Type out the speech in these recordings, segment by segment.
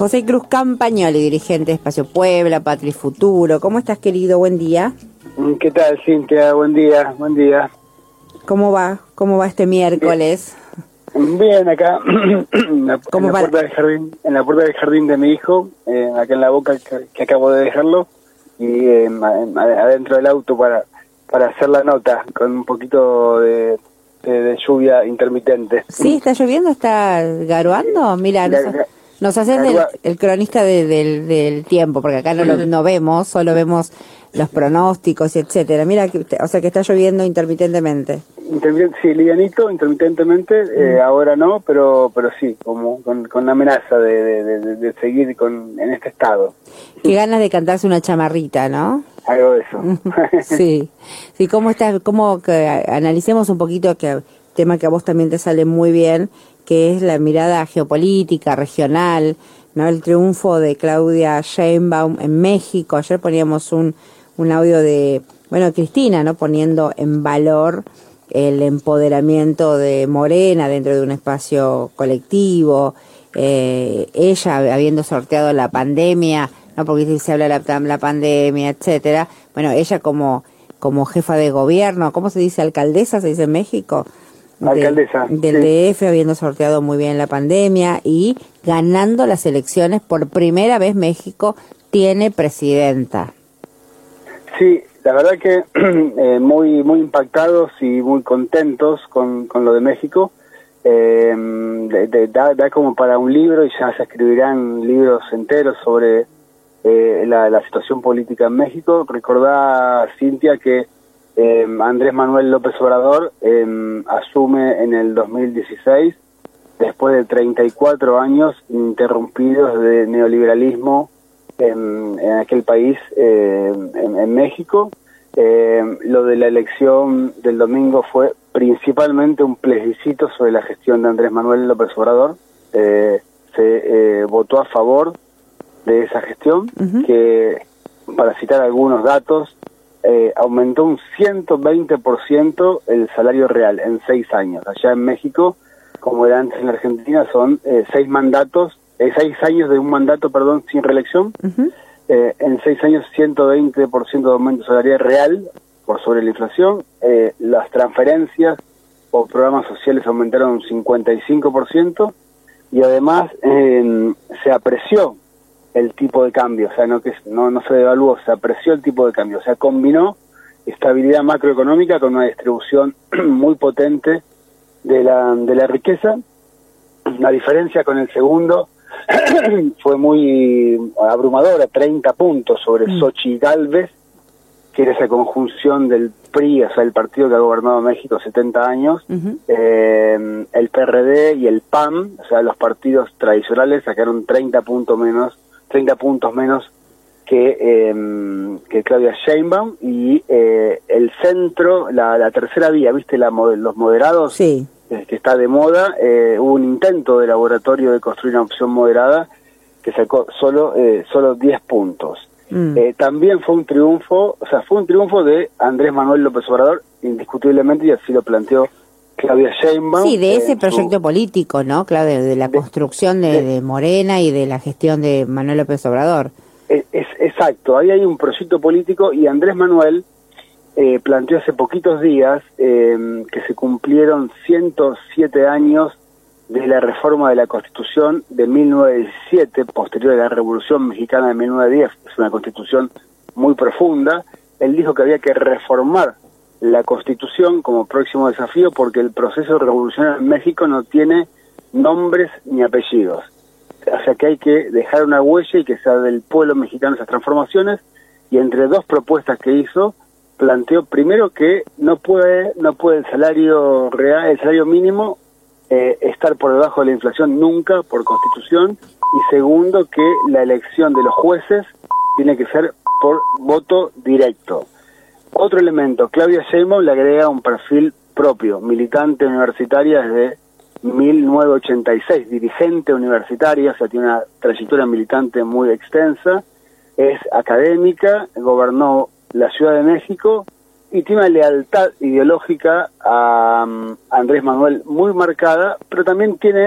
José Cruz Campagnoli, dirigente de Espacio Puebla, Patria y Futuro. ¿Cómo estás, querido? Buen día. ¿Qué tal, Cintia? Buen día, buen día. ¿Cómo va este miércoles? Bien, acá en la puerta del jardín de mi hijo, acá en la Boca que acabo de dejarlo, y adentro del auto para hacer la nota, con un poquito de lluvia intermitente. Sí, está lloviendo, está garoando. Mira, nos haces el cronista del tiempo, porque acá no vemos, solo vemos los pronósticos, etcétera. Mira, o sea que está lloviendo intermitentemente. Sí, livianito, intermitentemente, ahora no, pero sí, como con la amenaza de seguir en este estado. Qué ganas de cantarse una chamarrita, ¿no? Algo de eso. Sí, ¿cómo estás? Analicemos un poquito tema que a vos también te sale muy bien, que es la mirada geopolítica, regional, ¿no? El triunfo de Claudia Sheinbaum en México. Ayer poníamos un audio de, Cristina, ¿no? Poniendo en valor el empoderamiento de Morena dentro de un espacio colectivo, ella habiendo sorteado la pandemia, ¿no? Porque se habla de la pandemia, etcétera. Bueno, ella como jefa de gobierno, ¿cómo se dice? ¿Alcaldesa se dice en México? Alcaldesa. Del DF, habiendo sorteado muy bien la pandemia y ganando las elecciones. Por primera vez México tiene presidenta. Sí, la verdad que muy impactados y muy contentos con lo de México. Da como para un libro, y ya se escribirán libros enteros sobre la situación política en México. Recordá, Cintia, que Andrés Manuel López Obrador asume en el 2016, después de 34 años interrumpidos de neoliberalismo en aquel país, en México. Lo de la elección del domingo fue principalmente un plebiscito sobre la gestión de Andrés Manuel López Obrador. Se votó a favor de esa gestión, que, para citar algunos datos, aumentó un 120% el salario real en 6 años. Allá en México, como era antes en la Argentina, son 6 años de un mandato, sin reelección. En 6 años, 120% de aumento salarial real por sobre la inflación. Las transferencias o programas sociales aumentaron un 55%, y además se apreció el tipo de cambio, o sea, no se devaluó, se apreció el tipo de cambio, o sea, combinó estabilidad macroeconómica con una distribución muy potente de la riqueza. La diferencia con el segundo fue muy abrumadora, 30 puntos sobre Xochitl Gálvez, que era esa conjunción del PRI, o sea, el partido que ha gobernado México 70 años, el PRD y el PAN, o sea, los partidos tradicionales, sacaron 30 puntos menos que Claudia Sheinbaum, y el centro, la tercera vía, ¿viste? Los moderados, sí, que está de moda. Hubo un intento de laboratorio de construir una opción moderada que sacó solo 10 puntos. También fue un triunfo, de Andrés Manuel López Obrador, indiscutiblemente, y así lo planteó Claudia Sheinbaum. Sí, de ese proyecto político, ¿no? Claro, de la construcción de Morena y de la gestión de Manuel López Obrador. Exacto, ahí hay un proyecto político, y Andrés Manuel planteó hace poquitos días que se cumplieron 107 años de la reforma de la Constitución de 1917, posterior a la Revolución Mexicana de 1910. Es una Constitución muy profunda. Él dijo que había que reformar la Constitución como próximo desafío, porque el proceso revolucionario en México no tiene nombres ni apellidos. O sea que hay que dejar una huella y que sea del pueblo mexicano esas transformaciones. Y entre dos propuestas que hizo, planteó primero que no puede el salario real, el salario mínimo, estar por debajo de la inflación nunca, por Constitución. Y segundo, que la elección de los jueces tiene que ser por voto directo. Otro elemento, Claudia Sheinbaum le agrega un perfil propio, militante universitaria desde 1986, dirigente universitaria, o sea, tiene una trayectoria militante muy extensa, es académica, gobernó la Ciudad de México y tiene una lealtad ideológica a Andrés Manuel muy marcada, pero también tiene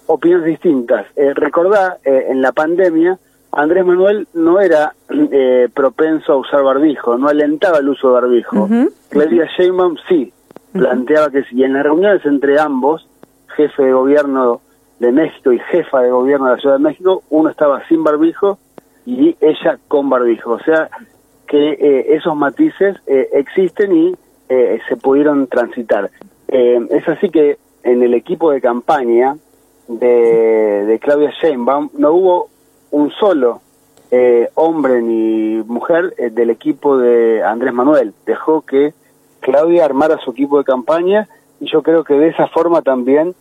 opiniones distintas. Recordá, en la pandemia, Andrés Manuel no era propenso a usar barbijo, no alentaba el uso de barbijo. Claudia Sheinbaum sí, planteaba que sí. Y en las reuniones entre ambos, jefe de gobierno de México y jefa de gobierno de la Ciudad de México, uno estaba sin barbijo y ella con barbijo. O sea que esos matices existen y se pudieron transitar. Es así que en el equipo de campaña de Claudia Sheinbaum no hubo un solo hombre ni mujer del equipo de Andrés Manuel. Dejó que Claudia armara su equipo de campaña y yo creo que de esa forma también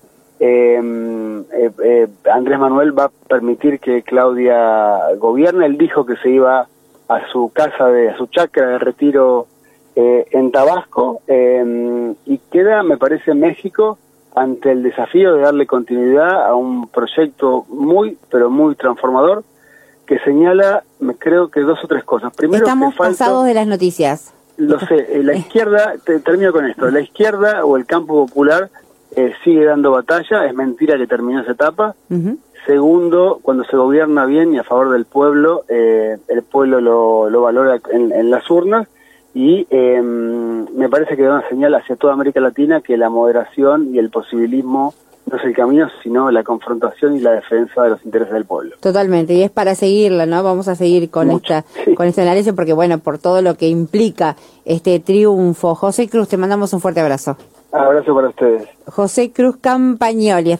Andrés Manuel va a permitir que Claudia gobierne. Él dijo que se iba a su casa, a su chacra de retiro en Tabasco, y queda, me parece, México ante el desafío de darle continuidad a un proyecto muy, pero muy transformador, que señala, creo que 2 o 3 cosas. Primero, estamos pasados de las noticias. Lo sé, la izquierda, termino con esto, la izquierda o el campo popular sigue dando batalla, es mentira que terminó esa etapa. Segundo, cuando se gobierna bien y a favor del pueblo, el pueblo lo valora en las urnas. Y me parece que da una señal hacia toda América Latina que la moderación y el posibilismo no es el camino, sino la confrontación y la defensa de los intereses del pueblo. Totalmente, y es para seguirla, ¿no? Vamos a seguir con con este análisis porque, bueno, por todo lo que implica este triunfo. José Cruz, te mandamos un fuerte abrazo. Abrazo para ustedes. José Cruz Campagnoli.